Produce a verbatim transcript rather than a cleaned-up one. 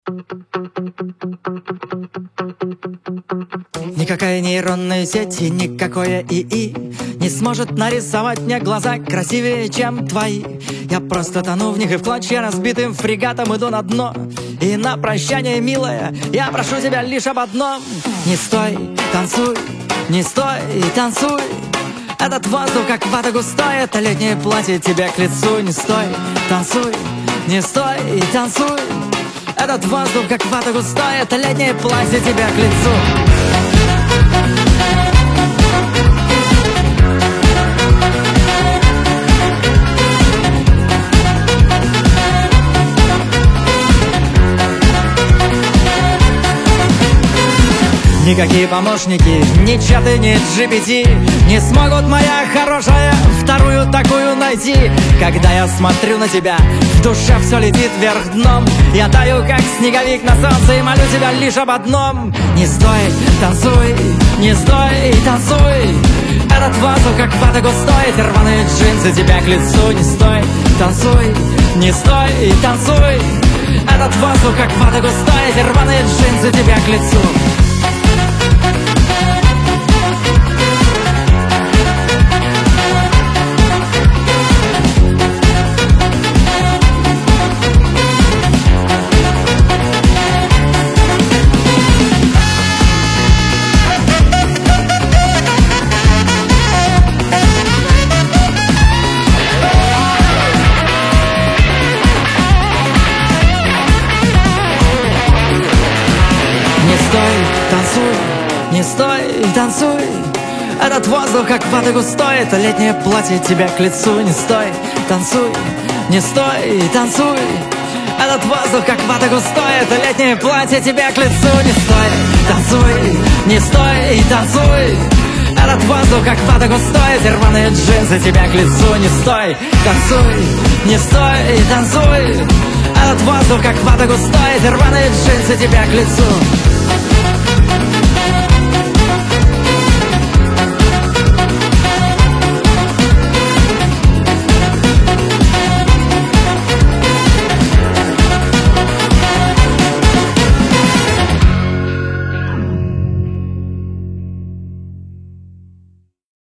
Никакая нейронная сеть и никакое ИИ не сможет нарисовать мне глаза красивее, чем твои. Я просто тону в них и в клочья разбитым фрегатом иду на дно. И на прощание, милая, я прошу тебя лишь об одном: не стой, танцуй, не стой и танцуй. Этот воздух как вата густая, это летнее платье тебе к лицу. Не стой, танцуй, не стой и танцуй. Этот воздух как вата густая, это летнее платье тебе к лицу. Никакие помощники, ни чаты, ни джи пи ти не смогут, моя хорошая, вторую такую найти. Когда я смотрю на тебя, в душе все летит вверх дном. Я таю, как снеговик на солнце, и молю тебя лишь об одном: не стой, танцуй, не стой и танцуй. Этот воздух как вата густой, эти рваные джинсы тебя к лицу. Не стой, танцуй, не стой и танцуй. Этот воздух как вата густой, эти рваные джинсы тебя к лицу. Не стой и танцуй. Этот воздух как вата густой, это летнее платье тебе к лицу. Не стой, танцуй, не стой и танцуй. Этот воздух как вата густой, это летнее платье тебе к лицу. Не стой, танцуй, не стой и танцуй. Этот воздух как вата густой, эти рваные джинсы тебя к лицу. Не стой, танцуй, не стой и танцуй. Этот воздух как вата густой, эти рваные джинсы тебя к лицу.